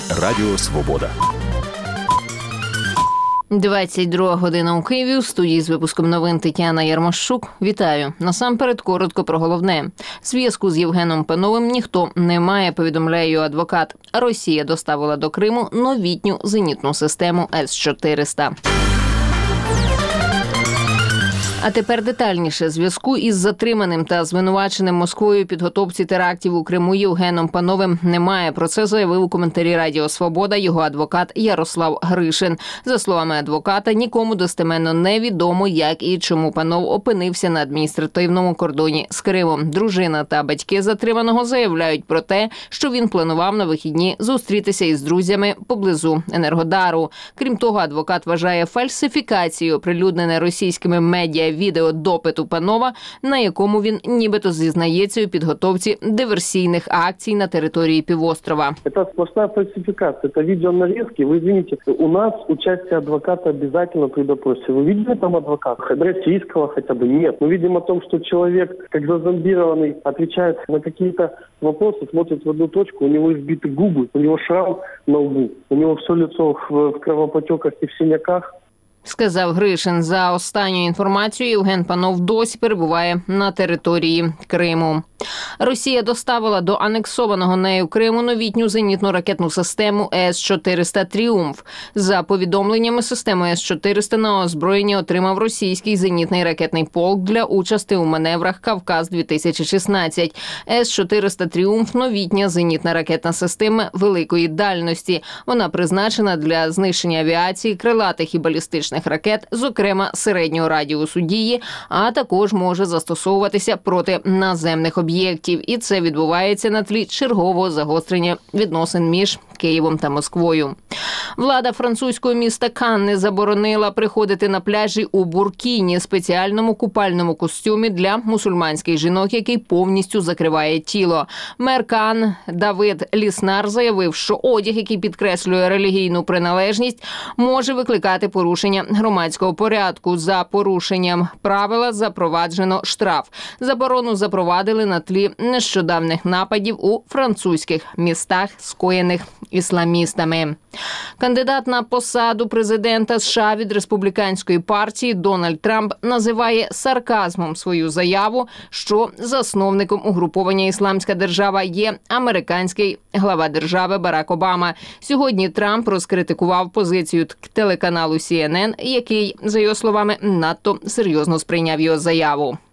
Радіо Свобода. 22 година у Києві. У студії з випуском новин Тетяна Ярмощук. Вітаю. Насамперед коротко про головне. Зв'язку з Євгеном Пановим ніхто не має, повідомляє його адвокат. Росія доставила до Криму новітню зенітну систему С-400. А тепер детальніше. Зв'язку із затриманим та звинуваченим Москвою підготовці терактів у Криму Євгеном Пановим немає. Про це заявив у коментарі Радіо Свобода його адвокат Ярослав Гришин. За словами адвоката, нікому достеменно невідомо, як і чому Панов опинився на адміністративному кордоні з Кримом. Дружина та батьки затриманого заявляють про те, що він планував на вихідні зустрітися із друзями поблизу Енергодару. Крім того, адвокат вважає фальсифікацією, оприлюднене російськими медіа, відео допиту Панова, на якому він нібито зізнається у підготовці диверсійних акцій на території півострова. Це сплошна фальсифікація, це відеонарізки. Ви извините, у нас участие адвоката обязательно при допросе. Вы видели там адвоката? Российского хотя бы? Нет. Мы видим о том, что человек, как зазомбированный, отвечает на какие-то вопросы, смотрит в одну точку, у него избиты губы, у него шрам на лбу, у него все лицо в кровопотеках и в синяках. Сказав Гришин. За останньою інформацією, Євген Панов досі перебуває на території Криму. Росія доставила до анексованого нею Криму новітню зенітну ракетну систему С-400 «Тріумф». За повідомленнями, систему С-400 на озброєння отримав російський зенітний ракетний полк для участі у маневрах «Кавказ-2016». С-400 «Тріумф» – новітня зенітна ракетна система великої дальності. Вона призначена для знищення авіації, крилатих і балістичних ракет, зокрема середнього радіусу дії, а також може застосовуватися проти наземних об'єктів. І це відбувається на тлі чергового загострення відносин між Києвом та Москвою. Влада французького міста Канни заборонила приходити на пляжі у буркіні, спеціальному купальному костюмі для мусульманських жінок, який повністю закриває тіло. Мер Кан Давид Ліснар заявив, що одяг, який підкреслює релігійну приналежність, може викликати порушення громадського порядку. За порушенням правила запроваджено штраф. Заборону запровадили на тлі нещодавних нападів у французьких містах, скоєних ісламістами. Кандидат на посаду президента США від республіканської партії Дональд Трамп називає сарказмом свою заяву, що засновником угруповання «Ісламська держава» є американський глава держави Барак Обама. Сьогодні Трамп розкритикував позицію телеканалу CNN, який, за його словами, надто серйозно сприйняв його заяву.